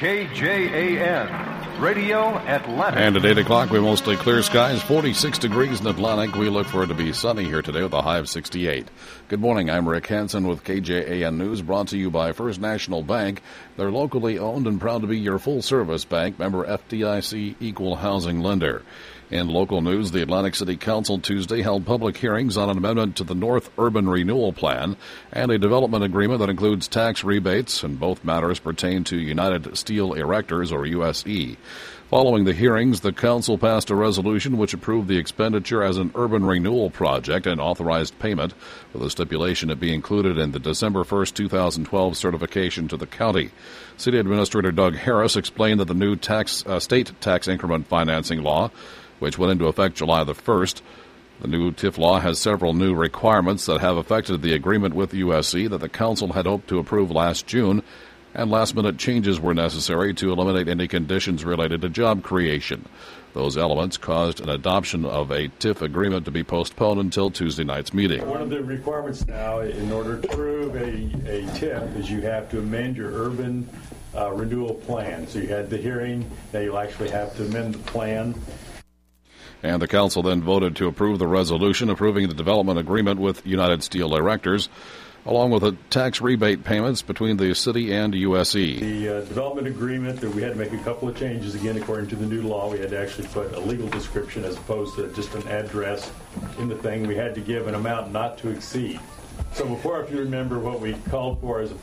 KJAN, Radio Atlantic. And at 8 o'clock, we mostly clear skies, 46 degrees in Atlantic. We look for it to be sunny here today with a high of 68. Good morning, I'm Rick Hansen with KJAN News, brought to you by First National Bank. They're locally owned and proud to be your full-service bank, member FDIC equal housing lender. In local news, the Atlantic City Council Tuesday held public hearings on an amendment to the North Urban Renewal Plan and a development agreement that includes tax rebates, and both matters pertain to United Steel Erectors, or USE. Following the hearings, the council passed a resolution which approved the expenditure as an urban renewal project and authorized payment, with a stipulation it be included in the December 1, 2012 certification to the county. City Administrator Doug Harris explained that the new state tax increment financing law, which went into effect July the 1st. The new TIF law has several new requirements that have affected the agreement with USC that the council had hoped to approve last June, and last-minute changes were necessary to eliminate any conditions related to job creation. Those elements caused an adoption of a TIF agreement to be postponed until Tuesday night's meeting. One of the requirements now, in order to approve a TIF, is you have to amend your urban renewal plan. So you had the hearing, now you'll actually have to amend the plan. And the council then voted to approve the resolution approving the development agreement with United Steel Erectors, along with the tax rebate payments between the city and USE. The development agreement, that we had to make a couple of changes again according to the new law. We had to actually put a legal description as opposed to just an address in the thing. We had to give an amount not to exceed. So before, if you remember, what we called for is a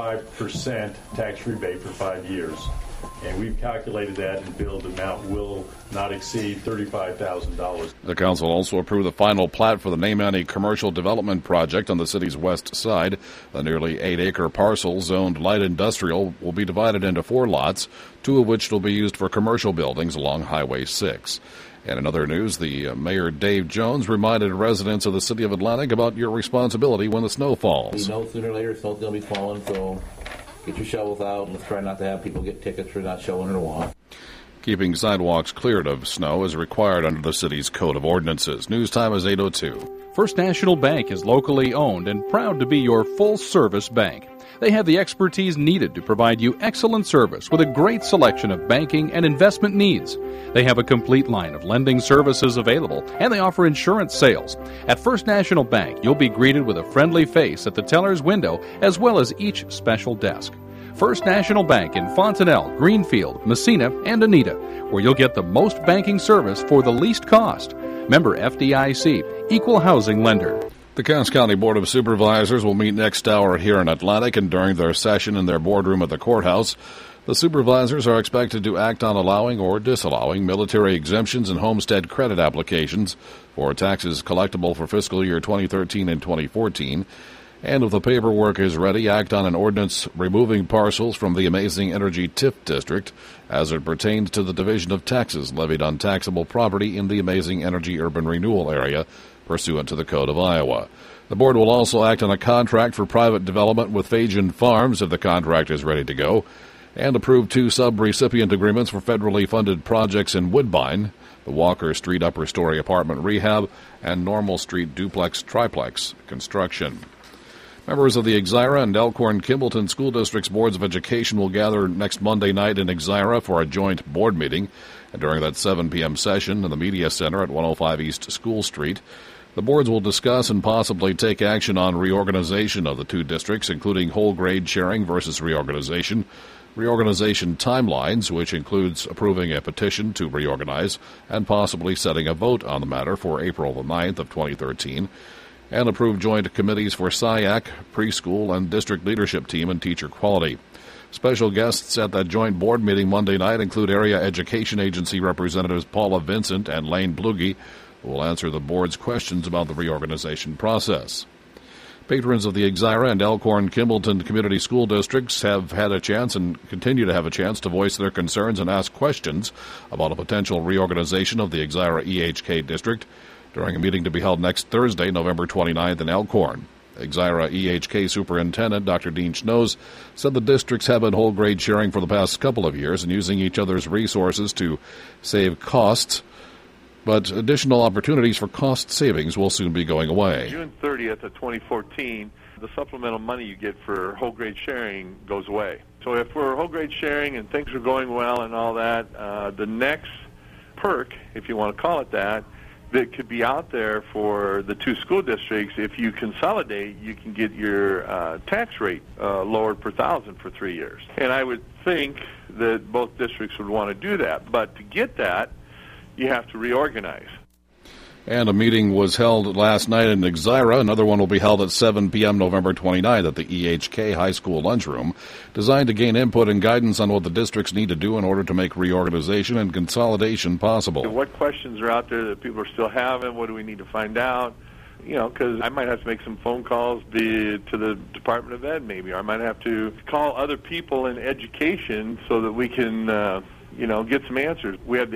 45% tax rebate for 5 years. And we've calculated that, and billed amount will not exceed $35,000. The council also approved the final plat for the Naimani Commercial Development Project on the city's west side. The nearly 8-acre parcel zoned light industrial will be divided into 4 lots, 2 of which will be used for commercial buildings along Highway 6. And in other news, the Mayor Dave Jones reminded residents of the city of Atlantic about your responsibility when the snow falls. We know sooner or later snow's going to be falling, so get your shovels out, and let's try not to have people get tickets for not shoveling their lawn. Keeping sidewalks cleared of snow is required under the city's Code of Ordinances. News time is 8:02. First National Bank is locally owned and proud to be your full-service bank. They have the expertise needed to provide you excellent service with a great selection of banking and investment needs. They have a complete line of lending services available, and they offer insurance sales. At First National Bank, you'll be greeted with a friendly face at the teller's window as well as each special desk. First National Bank in Fontanelle, Greenfield, Messina, and Anita, where you'll get the most banking service for the least cost. Member FDIC, Equal Housing Lender. The Cass County Board of Supervisors will meet next hour here in Atlantic, and during their session in their boardroom at the courthouse, the supervisors are expected to act on allowing or disallowing military exemptions and homestead credit applications for taxes collectible for fiscal year 2013 and 2014. And if the paperwork is ready, act on an ordinance removing parcels from the Amazing Energy TIF district as it pertains to the division of taxes levied on taxable property in the Amazing Energy Urban Renewal area, pursuant to the Code of Iowa. The board will also act on a contract for private development with Fajan Farms if the contract is ready to go, and approve 2 sub-recipient agreements for federally funded projects in Woodbine, the Walker Street Upper Story Apartment Rehab, and Normal Street Duplex Triplex construction. Members of the Exira and Elkhorn-Kimballton School District's Boards of Education will gather next Monday night in Exira for a joint board meeting. And during that 7 p.m. session in the Media Center at 105 East School Street, the boards will discuss and possibly take action on reorganization of the 2 districts, including whole grade sharing versus reorganization timelines, which includes approving a petition to reorganize and possibly setting a vote on the matter for April the 9th of 2013, and approve joint committees for SIAC, preschool, and district leadership team and teacher quality. Special guests at that joint board meeting Monday night include Area Education Agency Representatives Paula Vincent and Lane Bluge, who will answer the board's questions about the reorganization process. Patrons of the Exira and Elkhorn-Kimballton Community School Districts have had a chance and continue to have a chance to voice their concerns and ask questions about a potential reorganization of the Exira EHK district during a meeting to be held next Thursday, November 29th in Elkhorn. Exira EHK Superintendent Dr. Dean Schnoes said the districts have been whole grade sharing for the past couple of years and using each other's resources to save costs, but additional opportunities for cost savings will soon be going away. June 30th of 2014, the supplemental money you get for whole grade sharing goes away. So if we're whole grade sharing and things are going well and all that, the next perk, if you want to call it that could be out there for the two school districts, if you consolidate, you can get your tax rate lowered per thousand for 3 years. And I would think that both districts would want to do that. But to get that, you have to reorganize. And a meeting was held last night in Exira. Another one will be held at 7 p.m. November 29th at the EHK High School lunchroom, designed to gain input and guidance on what the districts need to do in order to make reorganization and consolidation possible. What questions are out there that people are still having? What do we need to find out? You know, because I might have to make some phone calls to the Department of Ed maybe, or I might have to call other people in education so that we can get some answers. We have the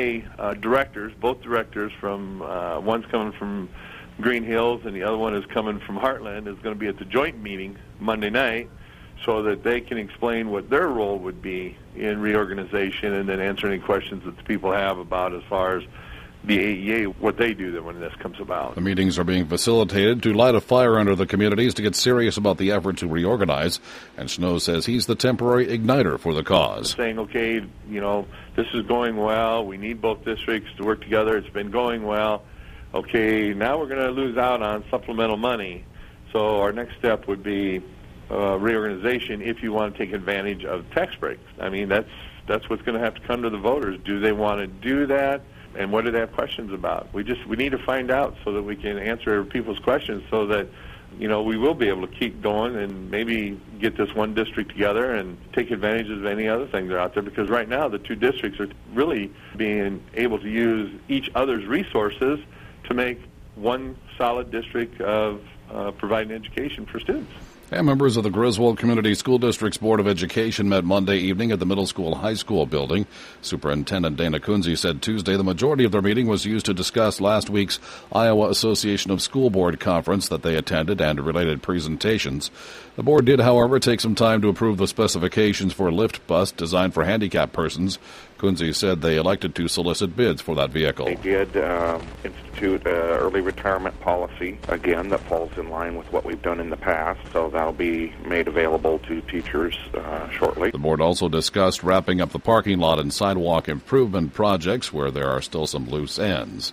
AEA directors, both directors from, one's coming from Green Hills and the other one is coming from Heartland, is going to be at the joint meeting Monday night so that they can explain what their role would be in reorganization and then answer any questions that the people have about as far as the AEA, what they do then when this comes about. The meetings are being facilitated to light a fire under the communities to get serious about the effort to reorganize, and Snow says he's the temporary igniter for the cause. Saying, okay, this is going well, we need both districts to work together, it's been going well, okay, now we're going to lose out on supplemental money, so our next step would be reorganization if you want to take advantage of tax breaks. I mean, that's what's going to have to come to the voters. Do they want to do that? And what do they have questions about? We need to find out so that we can answer people's questions so that, we will be able to keep going and maybe get this one district together and take advantage of any other things that are out there. Because right now the two districts are really being able to use each other's resources to make one solid district of providing education for students. And members of the Griswold Community School District's Board of Education met Monday evening at the middle school high school building. Superintendent Dana Kunze said Tuesday the majority of their meeting was used to discuss last week's Iowa Association of School Board conference that they attended and related presentations. The board did, however, take some time to approve the specifications for a lift bus designed for handicapped persons. Kunze said they elected to solicit bids for that vehicle. They did institute an early retirement policy, again, that falls in line with what we've done in the past, so that'll be made available to teachers shortly. The board also discussed wrapping up the parking lot and sidewalk improvement projects where there are still some loose ends.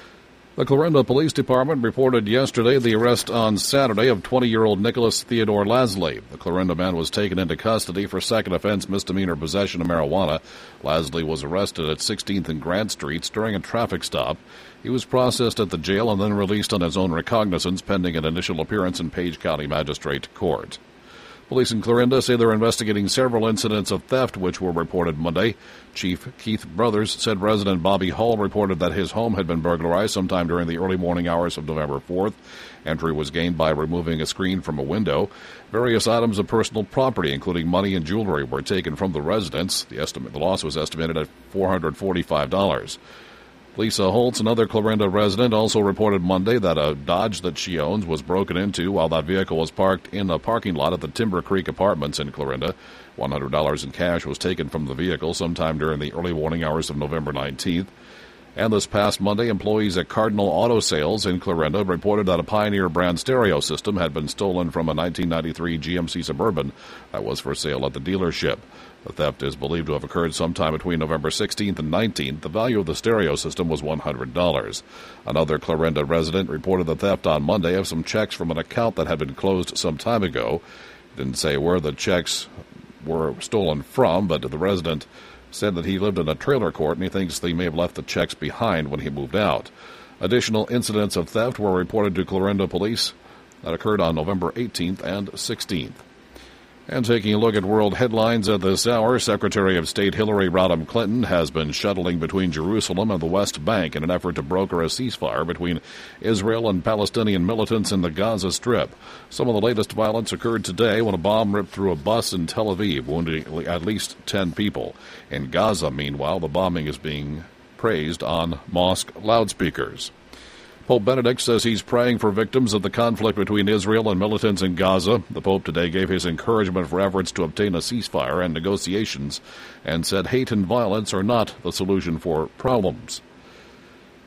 The Clarinda Police Department reported yesterday the arrest on Saturday of 20-year-old Nicholas Theodore Lasley. The Clarinda man was taken into custody for second offense misdemeanor possession of marijuana. Lasley was arrested at 16th and Grant Streets during a traffic stop. He was processed at the jail and then released on his own recognizance pending an initial appearance in Page County Magistrate Court. Police in Clarinda say they're investigating several incidents of theft which were reported Monday. Chief Keith Brothers said resident Bobby Hall reported that his home had been burglarized sometime during the early morning hours of November 4th. Entry was gained by removing a screen from a window. Various items of personal property, including money and jewelry, were taken from the residence. The loss was estimated at $445. Lisa Holtz, another Clarinda resident, also reported Monday that a Dodge that she owns was broken into while that vehicle was parked in a parking lot at the Timber Creek Apartments in Clarinda. $100 in cash was taken from the vehicle sometime during the early morning hours of November 19th. And this past Monday, employees at Cardinal Auto Sales in Clarinda reported that a Pioneer brand stereo system had been stolen from a 1993 GMC Suburban that was for sale at the dealership. The theft is believed to have occurred sometime between November 16th and 19th. The value of the stereo system was $100. Another Clarinda resident reported the theft on Monday of some checks from an account that had been closed some time ago. It didn't say where the checks were stolen from, but the resident said that he lived in a trailer court and he thinks they may have left the checks behind when he moved out. Additional incidents of theft were reported to Clarinda police that occurred on November 18th and 16th. And taking a look at world headlines at this hour, Secretary of State Hillary Rodham Clinton has been shuttling between Jerusalem and the West Bank in an effort to broker a ceasefire between Israel and Palestinian militants in the Gaza Strip. Some of the latest violence occurred today when a bomb ripped through a bus in Tel Aviv, wounding at least 10 people. In Gaza, meanwhile, the bombing is being praised on mosque loudspeakers. Pope Benedict says he's praying for victims of the conflict between Israel and militants in Gaza. The Pope today gave his encouragement for efforts to obtain a ceasefire and negotiations and said hate and violence are not the solution for problems.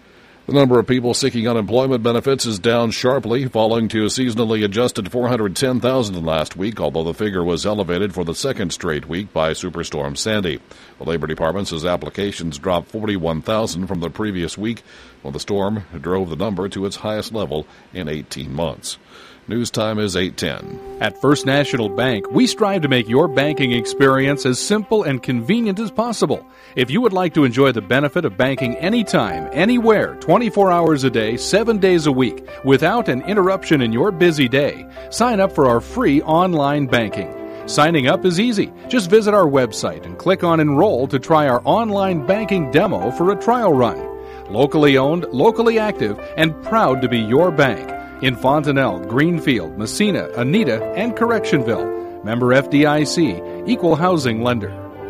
The number of people seeking unemployment benefits is down sharply, falling to a seasonally adjusted 410,000 last week, although the figure was elevated for the second straight week by Superstorm Sandy. The Labor Department says applications dropped 41,000 from the previous week, when the storm drove the number to its highest level in 18 months. News time is 8:10. At First National Bank, we strive to make your banking experience as simple and convenient as possible. If you would like to enjoy the benefit of banking anytime, anywhere, 24 hours a day, 7 days a week, without an interruption in your busy day, sign up for our free online banking. Signing up is easy. Just visit our website and click on Enroll to try our online banking demo for a trial run. Locally owned, locally active, and proud to be your bank. In Fontanelle, Greenfield, Messina, Anita, and Correctionville. Member FDIC, Equal Housing Lender.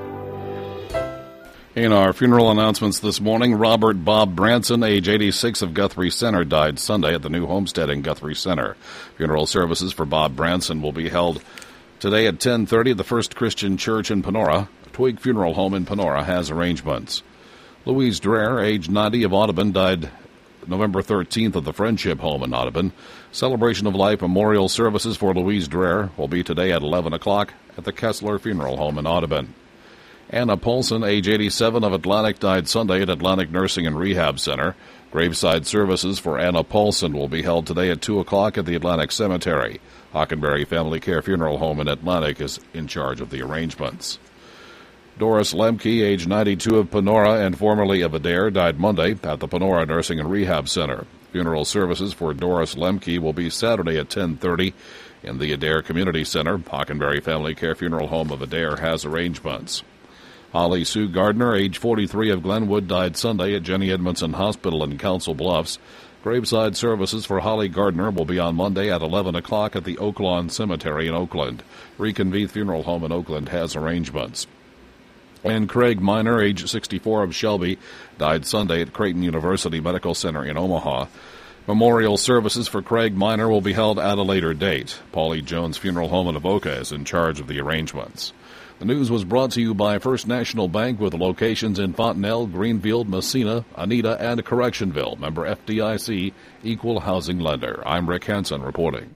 In our funeral announcements this morning, Robert Bob Branson, age 86, of Guthrie Center, died Sunday at the new homestead in Guthrie Center. Funeral services for Bob Branson will be held today at 10:30 at the First Christian Church in Panora. Twig Funeral Home in Panora has arrangements. Louise Dreher, age 90, of Audubon, died November 13th at the Friendship Home in Audubon. Celebration of Life memorial services for Louise Dreher will be today at 11 o'clock at the Kessler Funeral Home in Audubon. Anna Paulson, age 87, of Atlantic, died Sunday at Atlantic Nursing and Rehab Center. Graveside services for Anna Paulson will be held today at 2 o'clock at the Atlantic Cemetery. Hockenberry Family Care Funeral Home in Atlantic is in charge of the arrangements. Doris Lemke, age 92, of Panora and formerly of Adair, died Monday at the Panora Nursing and Rehab Center. Funeral services for Doris Lemke will be Saturday at 10:30 in the Adair Community Center. Hockenberry Family Care Funeral Home of Adair has arrangements. Holly Sue Gardner, age 43, of Glenwood, died Sunday at Jenny Edmondson Hospital in Council Bluffs. Graveside services for Holly Gardner will be on Monday at 11 o'clock at the Oaklawn Cemetery in Oakland. Reconvene Funeral Home in Oakland has arrangements. And Craig Miner, age 64, of Shelby, died Sunday at Creighton University Medical Center in Omaha. Memorial services for Craig Miner will be held at a later date. Paulie Jones Funeral Home in Avoca is in charge of the arrangements. The news was brought to you by First National Bank with locations in Fontanelle, Greenfield, Messina, Anita, and Correctionville. Member FDIC, Equal Housing Lender. I'm Rick Hansen reporting.